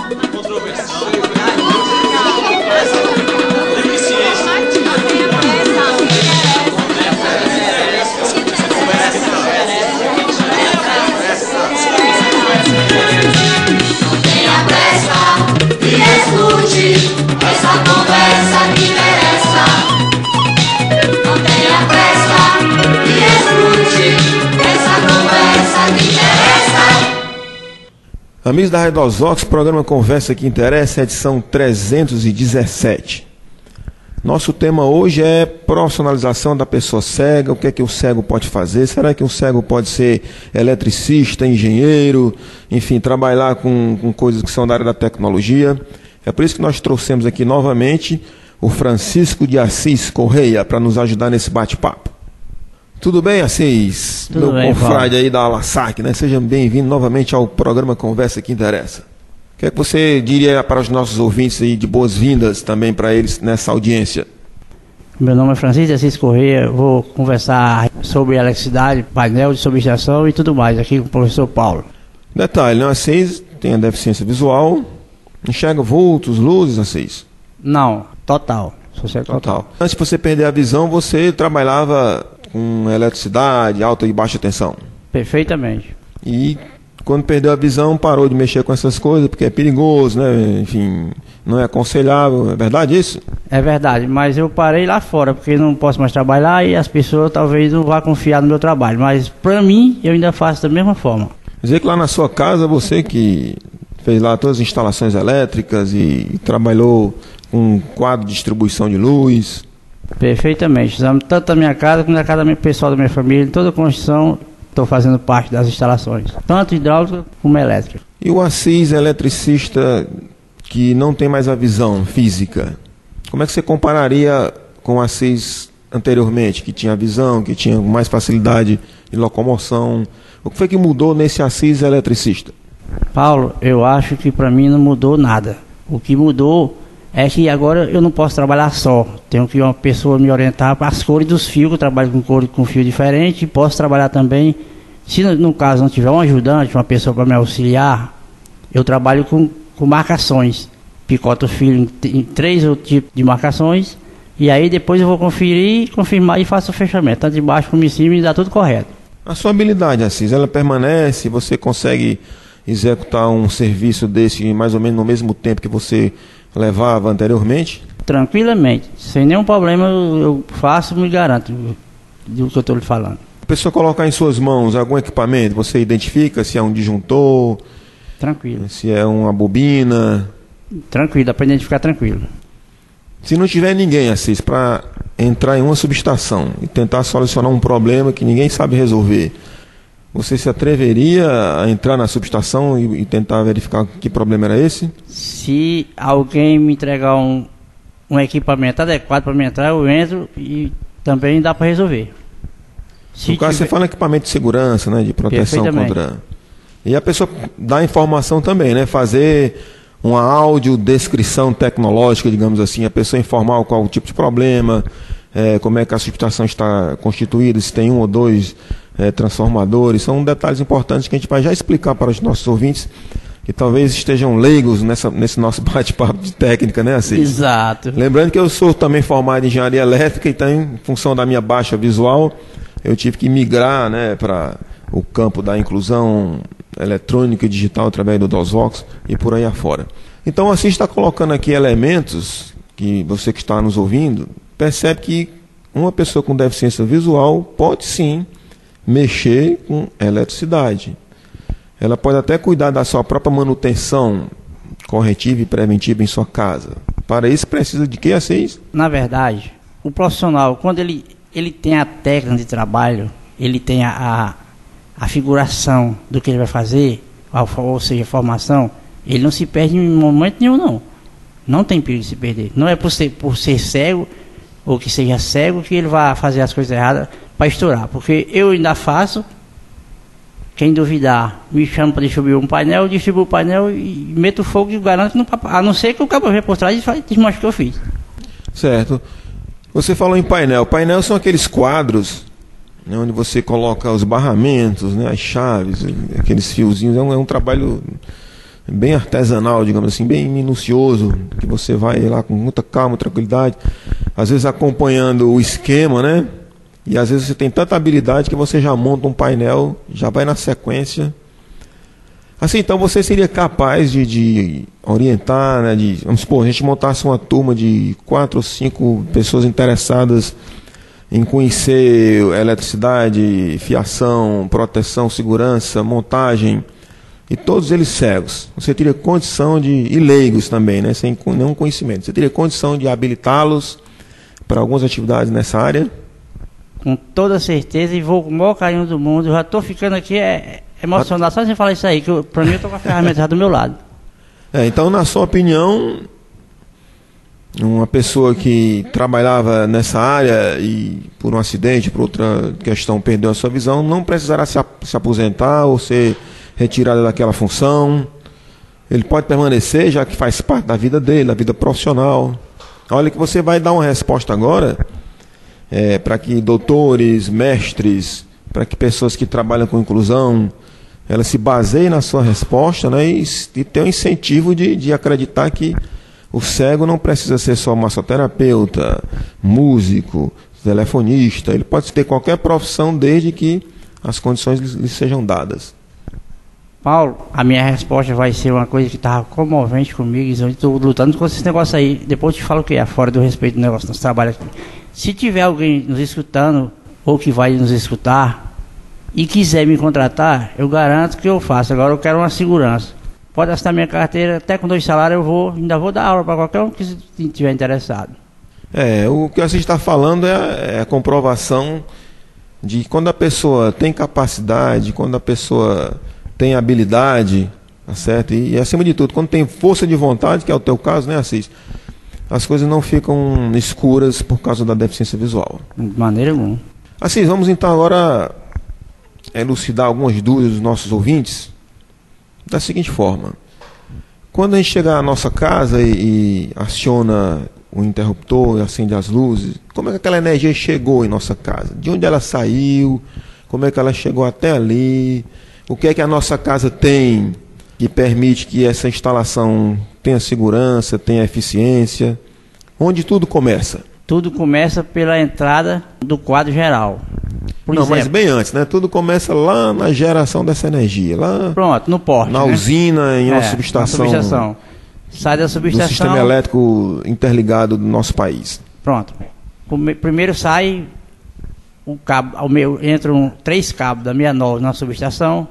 Amigos da Rádio Dosvox, programa Conversa que Interessa, edição 317. Nosso tema hoje é profissionalização da pessoa cega. O que é que o cego pode fazer? Será que um cego pode ser eletricista, engenheiro, enfim, trabalhar com coisas que são da área da tecnologia? É por isso que nós trouxemos aqui novamente o Francisco de Assis Correia para nos ajudar nesse bate-papo. Tudo bem, Assis? Tudo bem, confrade aí da Alassac, né? Seja bem-vindo novamente ao programa Conversa que Interessa. O que é que você diria para os nossos ouvintes aí de boas-vindas também para eles nessa audiência? Meu nome é Francisco de Assis Correia, vou conversar sobre eletricidade, painel de subestação e tudo mais aqui com o professor Paulo. Detalhe, né? Assis tem a deficiência visual, enxerga vultos, luzes, Assis? Não, total. Total. Antes de você perder a visão, você trabalhava com eletricidade, alta e baixa tensão? Perfeitamente. E quando perdeu a visão, parou de mexer com essas coisas, porque é perigoso, né? Enfim, não é aconselhável. É verdade isso? É verdade, mas eu parei lá fora, porque não posso mais trabalhar e as pessoas talvez não vão confiar no meu trabalho. Mas para mim, eu ainda faço da mesma forma. Quer dizer que lá na sua casa, você que fez lá todas as instalações elétricas e trabalhou com um quadro de distribuição de luz? Perfeitamente. Tanto da minha casa como da casa do pessoal da minha família, em toda a construção, estou fazendo parte das instalações, tanto hidráulica como elétrica. E o Assis, eletricista, que não tem mais a visão física, como é que você compararia com o Assis anteriormente, que tinha visão, que tinha mais facilidade de locomoção? O que foi que mudou nesse Assis eletricista? Paulo, eu acho que para mim não mudou nada. O que mudou é que agora eu não posso trabalhar só. Tenho que uma pessoa me orientar para as cores dos fios, que eu trabalho com cor com fio diferente. E posso trabalhar também, se no caso não tiver um ajudante, uma pessoa para me auxiliar, eu trabalho com marcações. Picoto o fio em 3 tipos de marcações. E aí depois eu vou conferir, confirmar e faço o fechamento. Tanto de baixo como de cima e dá tudo correto. A sua habilidade, Assis, ela permanece? Você consegue executar um serviço desse mais ou menos no mesmo tempo que você levava anteriormente? Tranquilamente, sem nenhum problema eu faço, me garanto do que eu estou lhe falando. A pessoa colocar em suas mãos algum equipamento, você identifica se é um disjuntor? Tranquilo. Se é uma bobina? Tranquilo, dá para identificar tranquilo. Se não tiver ninguém, Assis, para entrar em uma subestação e tentar solucionar um problema que ninguém sabe resolver, você se atreveria a entrar na subestação e tentar verificar que problema era esse? Se alguém me entregar um equipamento adequado para me entrar, eu entro e também dá para resolver. No caso, você fala equipamento de segurança, né, de proteção contra... E a pessoa dá informação também, né? Fazer uma audiodescrição tecnológica, digamos assim, a pessoa informar qual o tipo de problema, como é que a subestação está constituída, se tem um ou dois transformadores. São detalhes importantes que a gente vai já explicar para os nossos ouvintes que talvez estejam leigos nesse nosso bate-papo de técnica, né, Assis? Exato. Lembrando que eu sou também formado em engenharia elétrica, então em função da minha baixa visual, eu tive que migrar, né, para o campo da inclusão eletrônica e digital através do Dosvox e por aí afora. Então, Assis está colocando aqui elementos que você que está nos ouvindo percebe que uma pessoa com deficiência visual pode sim mexer com eletricidade. Ela pode até cuidar da sua própria manutenção corretiva e preventiva em sua casa. Para isso precisa de quê, Assis? Na verdade, o profissional, quando ele tem a técnica de trabalho, ele tem a figuração do que ele vai fazer, ou seja, a formação, ele não se perde em momento nenhum, não. Não tem perigo de se perder. Não é por ser cego, ou que seja cego, que ele vai fazer as coisas erradas para estourar. Porque eu ainda faço, quem duvidar, me chama para distribuir um painel, eu distribuo o painel e meto fogo e garanto que não, a não ser que o cabo venha por trás e desmanche o que eu fiz. Certo. Você falou em painel. Painel são aqueles quadros, né, onde você coloca os barramentos, né, as chaves, aqueles fiozinhos. É um trabalho bem artesanal, digamos assim, bem minucioso, que você vai lá com muita calma, tranquilidade, às vezes acompanhando o esquema, né? E às vezes você tem tanta habilidade que você já monta um painel, já vai na sequência. Assim, então você seria capaz de orientar, né? Vamos supor, a gente montasse uma turma de 4 ou 5 pessoas interessadas em conhecer eletricidade, fiação, proteção, segurança, montagem, e todos eles cegos. Você teria condição e leigos também, né? Sem nenhum conhecimento. Você teria condição de habilitá-los para algumas atividades nessa área? Com toda certeza, e vou com o maior carinho do mundo. Eu já estou ficando aqui emocionado só de você falar isso aí, que para mim eu estou com a ferramenta já do meu lado. Então, na sua opinião, uma pessoa que trabalhava nessa área e por um acidente, por outra questão, perdeu a sua visão, não precisará se aposentar ou ser retirada daquela função? Ele pode permanecer, já que faz parte da vida dele, da vida profissional. Olha que você vai dar uma resposta agora para que doutores, mestres, para que pessoas que trabalham com inclusão, elas se baseiem na sua resposta, né, e tenham um incentivo de acreditar que o cego não precisa ser só massoterapeuta, músico, telefonista. Ele pode ter qualquer profissão desde que as condições lhe sejam dadas. Paulo, a minha resposta vai ser uma coisa que estava comovente comigo. Eu estou lutando com esse negócio aí. Depois eu te falo o que é, fora do respeito do negócio do nosso trabalho aqui. Se tiver alguém nos escutando, ou que vai nos escutar, e quiser me contratar, eu garanto que eu faço. Agora eu quero uma segurança. Pode assinar minha carteira, até com 2 salários ainda vou dar aula para qualquer um que estiver interessado. O que a gente está falando é a comprovação de quando a pessoa tem capacidade, quando a pessoa tem habilidade, tá certo? E acima de tudo, quando tem força de vontade, que é o teu caso, né, Assis? As coisas não ficam escuras por causa da deficiência visual. De maneira alguma. Assis, vamos então agora elucidar algumas dúvidas dos nossos ouvintes da seguinte forma. Quando a gente chega à nossa casa e aciona o interruptor e acende as luzes, como é que aquela energia chegou em nossa casa? De onde ela saiu? Como é que ela chegou até ali? O que é que a nossa casa tem que permite que essa instalação tenha segurança, tenha eficiência? Onde tudo começa? Tudo começa pela entrada do quadro geral. Mas bem antes, né? Tudo começa lá na geração dessa energia. Lá pronto, no porte. Na usina, em uma subestação. Sai da subestação. Do sistema elétrico interligado do nosso país. Pronto. Primeiro sai o cabo, entram 3 cabos da 69 na subestação.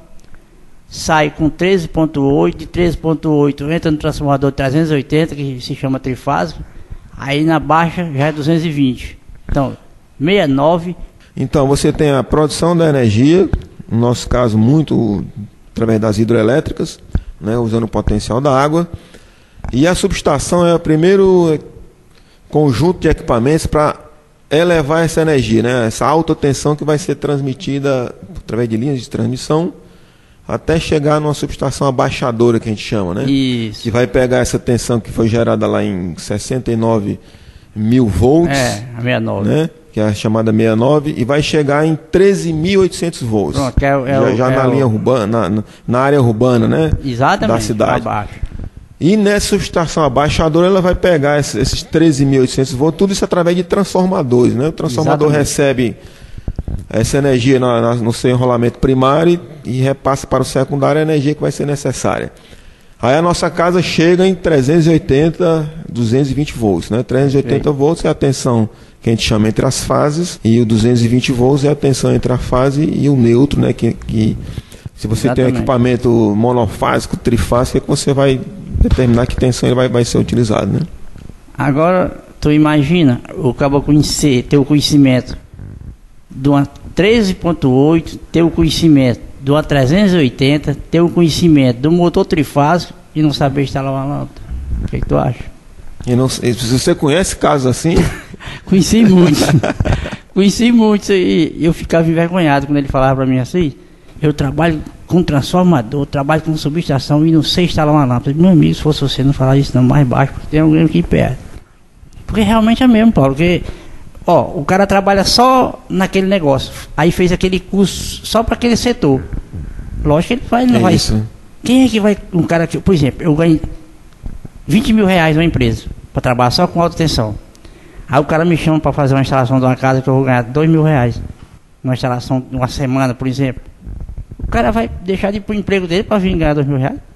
Sai com 13.8, de 13.8 entra no transformador 380, que se chama trifásico. Aí na baixa já é 220. Então, 69. Então, você tem a produção da energia, no nosso caso, muito através das hidroelétricas, né, usando o potencial da água. E a subestação é o primeiro conjunto de equipamentos para elevar essa energia, né, essa alta tensão que vai ser transmitida através de linhas de transmissão até chegar numa subestação abaixadora, que a gente chama, né? Isso. Que vai pegar essa tensão que foi gerada lá em 69 mil volts. A 69. Né? Que é a chamada 69, e vai chegar em 13.800 volts. Pronto, na linha urbana, na área urbana, né? Exatamente, da cidade. Abaixo. E nessa subestação abaixadora, ela vai pegar esses 13.800 volts, tudo isso através de transformadores, né? O transformador recebe essa energia no seu enrolamento primário e repassa para o secundário a energia que vai ser necessária. Aí a nossa casa chega em 380, 220 volts, né? 380 volts é a tensão que a gente chama entre as fases, e o 220 volts é a tensão entre a fase e o neutro, né? Que se você tem um equipamento monofásico, trifásico, é que você vai determinar que tensão ele vai ser utilizado, né? Agora, tu imagina o cabo ter o conhecimento de uma 13.8, ter o conhecimento de uma 380, ter o conhecimento do motor trifásico e não saber instalar uma lâmpada. O que tu acha? Se você conhece casos assim? Conheci muitos e eu ficava envergonhado quando ele falava para mim assim: eu trabalho com transformador, trabalho com subestação e não sei instalar uma lâmpada. Meu amigo, se fosse você, não falar isso não, mais baixo, porque tem alguém aqui perto. Porque realmente é mesmo, Paulo, porque o cara trabalha só naquele negócio, aí fez aquele curso só para aquele setor. Lógico que ele não Quem é que vai, um cara que, por exemplo, eu ganho 20 mil reais numa empresa, para trabalhar só com alta tensão. Aí o cara me chama para fazer uma instalação de uma casa que eu vou ganhar 2 mil reais. Uma instalação de uma semana, por exemplo. O cara vai deixar de ir pro emprego dele para vir ganhar 2 mil reais?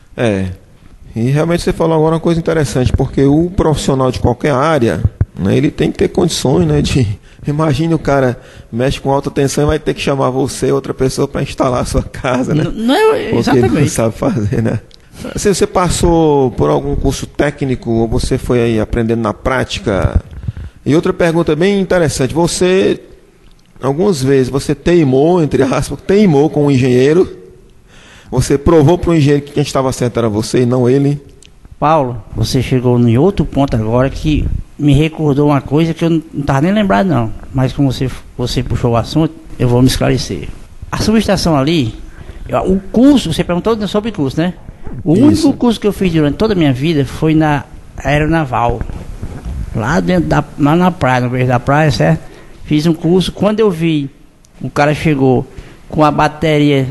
E realmente você falou agora uma coisa interessante, porque o profissional de qualquer área, né, ele tem que ter condições, né, de... Imagine o cara mexe com alta tensão e vai ter que chamar você, outra pessoa, para instalar a sua casa, né? Não é, exatamente. Porque ele não sabe fazer, né? Se você passou por algum curso técnico ou você foi aí aprendendo na prática? E outra pergunta bem interessante, você, algumas vezes, você teimou, entre aspas, teimou com um engenheiro, você provou para o engenheiro que quem estava certo era você e não ele? Paulo, você chegou em outro ponto agora que me recordou uma coisa que eu não estava nem lembrado não, mas como você puxou o assunto, eu vou me esclarecer. A subestação ali, o curso, você perguntou sobre o curso, né? O único curso que eu fiz durante toda a minha vida foi na aeronaval, lá na praia, no meio da praia, certo? Fiz um curso, quando eu vi, o cara chegou com a bateria,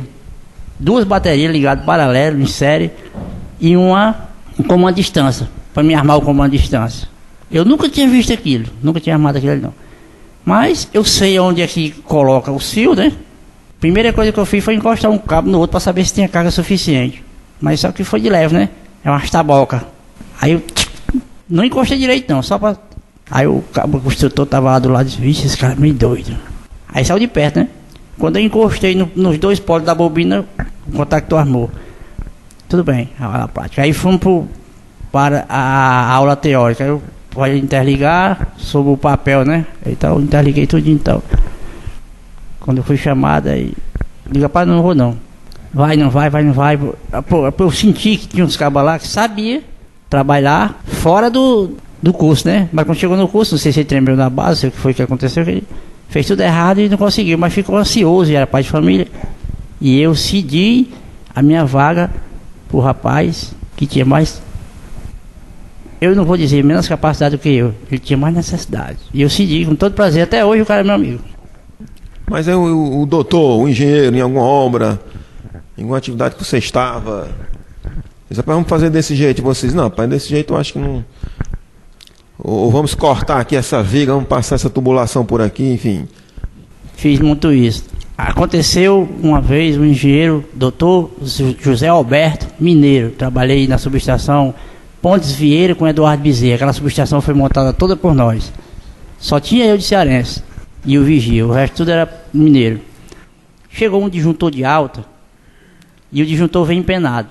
2 baterias ligadas paralelo, em série, e um comando de distância, para me armar o comando de distância. Eu nunca tinha visto aquilo, nunca tinha armado aquilo ali não. Mas eu sei onde é que coloca o fio, né? Primeira coisa que eu fiz foi encostar um cabo no outro para saber se tinha carga suficiente. Mas só que foi de leve, né? É uma taboca. Aí eu não encostei direito não, só para... Aí o construtor tava lá do lado e disse, vixe, esse cara é meio doido. Aí saiu de perto, né? Quando eu encostei nos 2 polos da bobina, o contactor armou. Tudo bem, a aula prática. Aí fomos para a aula teórica. Eu pode interligar sobre o papel, né? Então eu interliguei tudo então. Quando eu fui chamado, aí liga para não vou não. Vai, não vai. Eu senti que tinha uns cabas lá que sabia trabalhar fora do curso, né? Mas quando chegou no curso, não sei se ele tremeu na base, o que foi que aconteceu, que ele fez tudo errado e não conseguiu, mas ficou ansioso, e era pai de família. E eu cedi a minha vaga pro rapaz que tinha mais, eu não vou dizer menos capacidade do que eu, ele tinha mais necessidade. E eu cedi com todo prazer, até hoje o cara é meu amigo. Mas é o doutor, o engenheiro, em alguma obra, em alguma atividade que você estava, vamos fazer desse jeito, vocês, não, pai, desse jeito eu acho que não, ou vamos cortar aqui essa viga, vamos passar essa tubulação por aqui, enfim. Fiz muito isso. Aconteceu uma vez, um engenheiro, doutor José Alberto Mineiro, trabalhei na subestação Pontes Vieira com Eduardo Bezerra. Aquela subestação foi montada toda por nós. Só tinha eu de cearense e o vigia, o resto tudo era mineiro. Chegou um disjuntor de alta e o disjuntor veio empenado.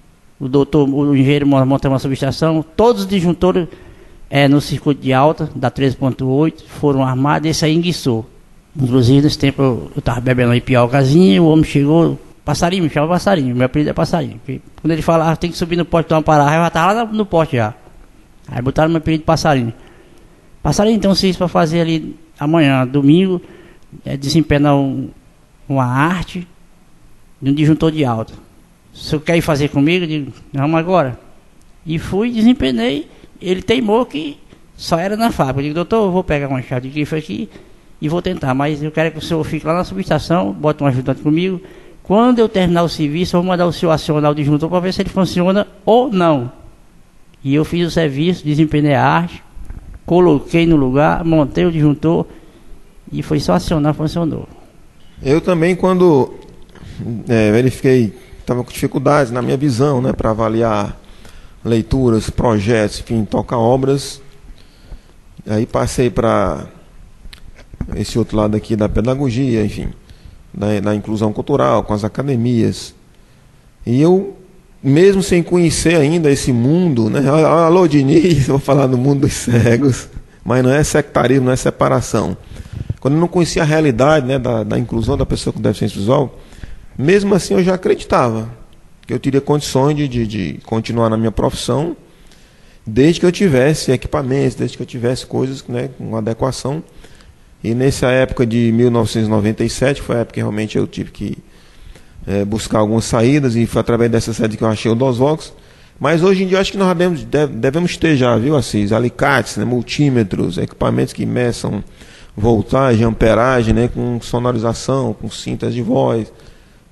O engenheiro montou uma subestação, todos os disjuntores no circuito de alta, da 13.8, foram armados, esse aí enguiçou. Inclusive nesse tempo eu estava bebendo uma ipiocazinha, o homem chegou, passarinho, me chama passarinho, meu apelido é passarinho. Porque quando ele falava, tem que subir no poste, tomar uma parada, eu já estava lá no poste já. Aí botaram meu apelido de passarinho. Passarinho, então, se isso para fazer ali amanhã, domingo, desempenar uma arte de um disjuntor de alta. Se o senhor quer ir fazer comigo, eu digo, vamos agora. E fui, desempenei, ele teimou que só era na fábrica. Eu digo, doutor, eu vou pegar uma chave de grifo aqui e vou tentar, mas eu quero que o senhor fique lá na subestação, bota um ajudante comigo. Quando eu terminar o serviço, eu vou mandar o senhor acionar o disjuntor para ver se ele funciona ou não. E eu fiz o serviço, desempenhei a arte, coloquei no lugar, montei o disjuntor e foi só acionar, funcionou. Eu também, quando verifiquei, estava com dificuldades na minha visão, né, para avaliar leituras, projetos, enfim, tocar obras, aí passei para esse outro lado aqui da pedagogia, enfim, da inclusão cultural, com as academias. E eu, mesmo sem conhecer ainda esse mundo, né? Alô, Diniz, vou falar do mundo dos cegos, mas não é sectarismo, não é separação. Quando eu não conhecia a realidade, né, da inclusão da pessoa com deficiência visual, mesmo assim eu já acreditava que eu teria condições de continuar na minha profissão, desde que eu tivesse equipamentos, desde que eu tivesse coisas, né, com adequação. E nessa época de 1997, foi a época que realmente eu tive que buscar algumas saídas, e foi através dessa saída que eu achei o DOSVOX. Mas hoje em dia eu acho que nós devemos ter já, viu, Assis? Alicates, né, multímetros, equipamentos que meçam voltagem, amperagem, né, com sonorização, com cintas de voz.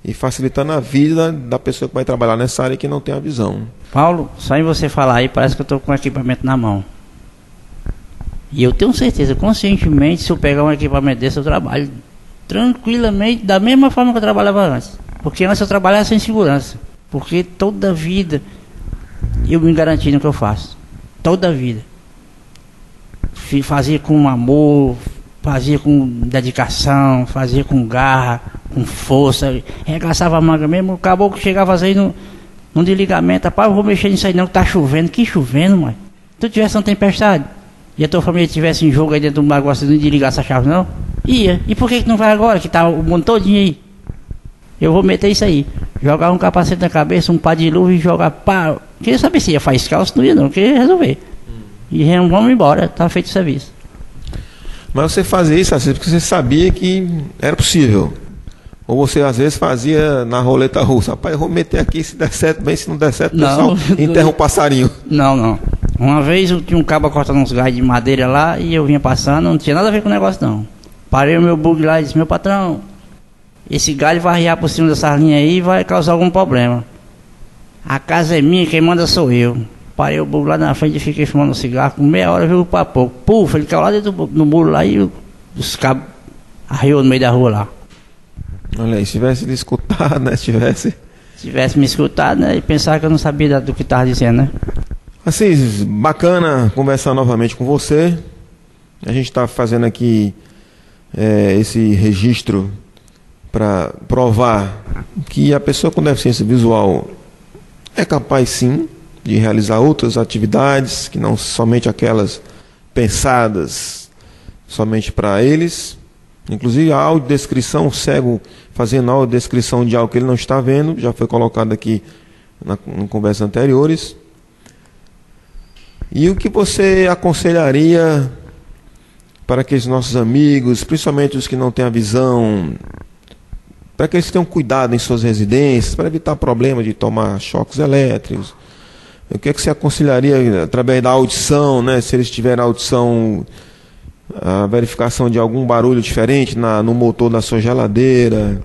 e facilitando a vida da pessoa que vai trabalhar nessa área que não tem a visão. Paulo, só em você falar aí, parece que eu estou com o equipamento na mão. E eu tenho certeza, conscientemente, se eu pegar um equipamento desse, eu trabalho tranquilamente, da mesma forma que eu trabalhava antes. Porque antes eu trabalhava sem segurança. Porque toda a vida eu me garanti no que eu faço. Toda a vida. Fazia com amor, fazia com dedicação, fazia com garra, com força, arregaçava a manga mesmo. O caboclo chegava às vezes num desligamento, rapaz, eu vou mexer nisso aí não, que tá chovendo. Que chovendo, mãe? Se tu tivesse uma tempestade e a tua família tivesse em jogo aí dentro de um negócio, não desligar essa chave não? Ia. E por que não vai agora, que tá o mundo todinho aí? Eu vou meter isso aí. Jogar um capacete na cabeça, um pá de luva e jogar pá. Queria saber se ia faiscar ou se não ia não, queria resolver. E vamos embora, tá feito o serviço. Mas você fazia isso às vezes porque você sabia que era possível. Ou você às vezes fazia na roleta russa. Rapaz, eu vou meter aqui, se der certo bem, se não der certo, não, pessoal enterra o passarinho. Não. Uma vez eu tinha um cabo cortando uns galhos de madeira lá e eu vinha passando, não tinha nada a ver com o negócio não. Parei o meu bug lá e disse, meu patrão, esse galho vai arriar por cima dessa linha aí e vai causar algum problema. A casa é minha, quem manda sou eu. Parei o bug lá na frente e fiquei fumando um cigarro, com meia hora viu para pouco. Puf, ele caiu lá dentro no muro lá e os cabos arriou no meio da rua lá. Olha aí, se tivesse me escutado, né? Se tivesse me escutado, né? E pensar que eu não sabia do que estava dizendo, né? Assis, bacana conversar novamente com você. A gente está fazendo aqui esse registro para provar que a pessoa com deficiência visual é capaz sim de realizar outras atividades que não somente aquelas pensadas somente para eles. Inclusive a audiodescrição, o cego fazendo a audiodescrição de algo que ele não está vendo, já foi colocado aqui em conversas anteriores. E o que você aconselharia para que os nossos amigos, principalmente os que não têm a visão, para que eles tenham cuidado em suas residências, para evitar problemas de tomar choques elétricos? O que é que você aconselharia através da audição, né? Se eles tiverem audição, a verificação de algum barulho diferente no motor da sua geladeira,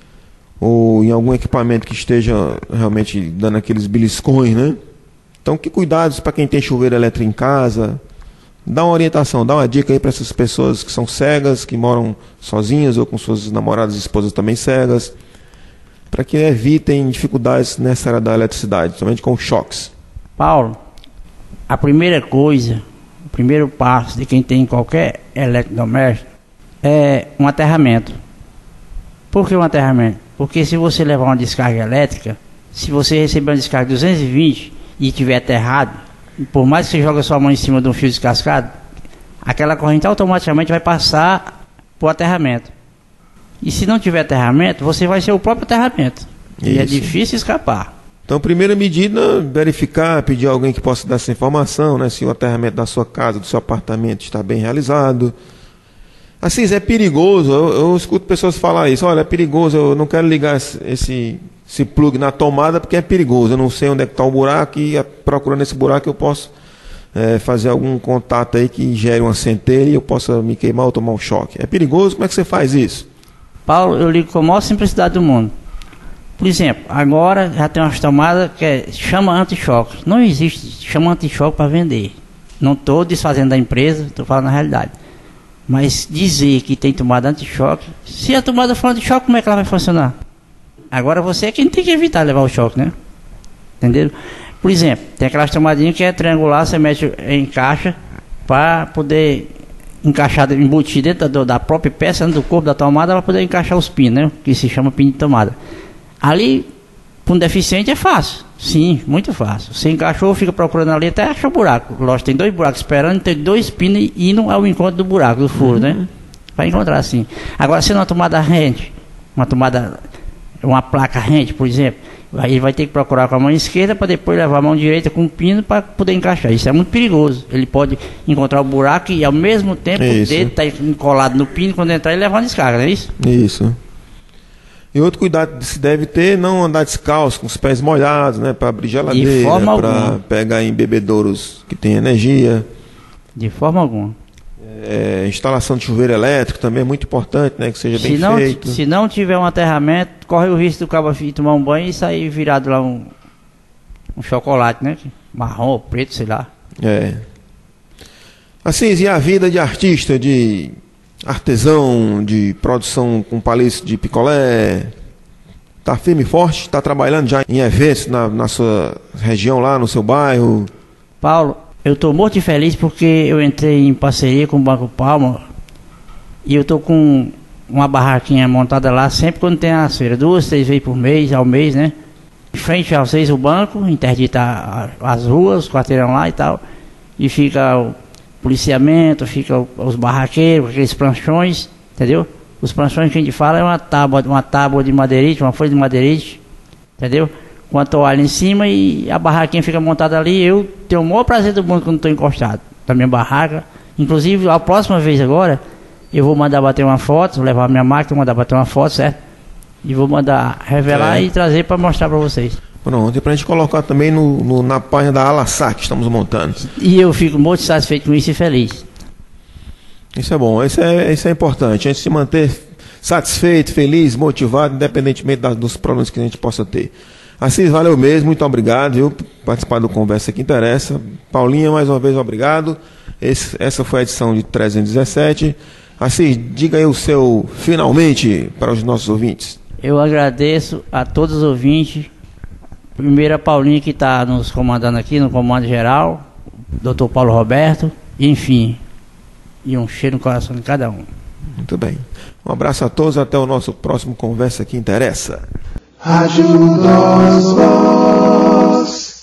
ou em algum equipamento que esteja realmente dando aqueles beliscões, né? Então, que cuidados para quem tem chuveiro elétrico em casa? Dá uma orientação, dá uma dica aí para essas pessoas que são cegas, que moram sozinhas ou com suas namoradas e esposas também cegas, para que evitem dificuldades nessa área da eletricidade, somente com choques. Paulo, a primeira coisa, o primeiro passo de quem tem qualquer eletrodoméstico é um aterramento. Por que um aterramento? Porque se você levar uma descarga elétrica, se você receber uma descarga de 220 e estiver aterrado, por mais que você jogue a sua mão em cima de um fio descascado, aquela corrente automaticamente vai passar para o aterramento. E se não tiver aterramento, você vai ser o próprio aterramento. Isso. E é difícil escapar. Então, primeira medida, verificar, pedir a alguém que possa dar essa informação, né, se o aterramento da sua casa, do seu apartamento está bem realizado. Assim, é perigoso, eu escuto pessoas falar isso, olha, é perigoso, eu não quero ligar esse plug na tomada porque é perigoso, eu não sei onde é que está o buraco e procurando esse buraco eu posso fazer algum contato aí que gere uma centelha e eu possa me queimar ou tomar um choque. É perigoso? Como é que você faz isso? Paulo, eu ligo com a maior simplicidade do mundo. Por exemplo, agora já tem umas tomadas que é chama anti-choque. Não existe chama anti-choque para vender. Não estou desfazendo da empresa, estou falando na realidade. Mas dizer que tem tomada anti-choque, se a tomada for anti-choque, como é que ela vai funcionar? Agora você é quem tem que evitar levar o choque, né? Entendeu? Por exemplo, tem aquelas tomadinhas que é triangular, você mete em caixa para poder encaixar, embutir dentro da própria peça, dentro do corpo da tomada, para poder encaixar os pinos, né? Que se chama pino de tomada. Ali, para um deficiente é fácil. Sim, muito fácil. Você encaixou, fica procurando ali até achar o buraco. Lógico, tem 2 buracos esperando, tem 2 pinos indo ao encontro do buraco, do furo, né? Vai encontrar assim. Agora, se uma tomada rente, uma placa rente, por exemplo, aí vai ter que procurar com a mão esquerda para depois levar a mão direita com o pino para poder encaixar. Isso é muito perigoso. Ele pode encontrar o buraco e ao mesmo tempo o dedo está encolado no pino, quando entrar ele leva uma descarga, não é isso? Isso. E outro cuidado que se deve ter, não andar descalço, com os pés molhados, né, para abrir geladeira, para pegar em bebedouros que tem energia. De forma alguma. Instalação de chuveiro elétrico também é muito importante, né? Que seja bem feito. Se não tiver um aterramento, corre o risco do cabo tomar um banho e sair virado lá um chocolate, né? Marrom, preto, sei lá. Assis, e a vida de artista, de artesão, de produção com palito de picolé? Tá firme e forte? Tá trabalhando já em eventos na sua região lá, no seu bairro? Paulo, eu estou muito e feliz porque eu entrei em parceria com o Banco Palma e eu estou com uma barraquinha montada lá sempre quando tem as feiras, 2, 3 vezes por mês, ao mês, né? Em frente a vocês o banco, interdita as ruas, os quarteirão lá e tal, e fica o policiamento, fica os barraqueiros, aqueles pranchões, entendeu? Os pranchões que a gente fala é uma tábua de madeirite, uma folha de madeirite, entendeu? Com a toalha em cima e a barraquinha fica montada ali. Eu tenho o maior prazer do mundo quando estou encostado na minha barraca. Inclusive, a próxima vez agora, eu vou mandar bater uma foto, vou levar a minha máquina, mandar bater uma foto, certo? E vou mandar revelar e trazer para mostrar para vocês. Pronto, e para a gente colocar também na página da Alassá que estamos montando. E eu fico muito satisfeito com isso e feliz. Isso é bom, isso é importante. A gente se manter satisfeito, feliz, motivado, independentemente dos problemas que a gente possa ter. Assis, valeu mesmo, muito obrigado, viu, por participar do Conversa que Interessa. Paulinha, mais uma vez, obrigado. Essa foi a edição de 317. Assis, diga aí o seu finalmente para os nossos ouvintes. Eu agradeço a todos os ouvintes. Primeiro a Paulinha que está nos comandando aqui, no comando geral, Dr. Paulo Roberto, enfim, e um cheiro no coração de cada um. Muito bem. Um abraço a todos, até o nosso próximo Conversa que Interessa. Ajuda-nos.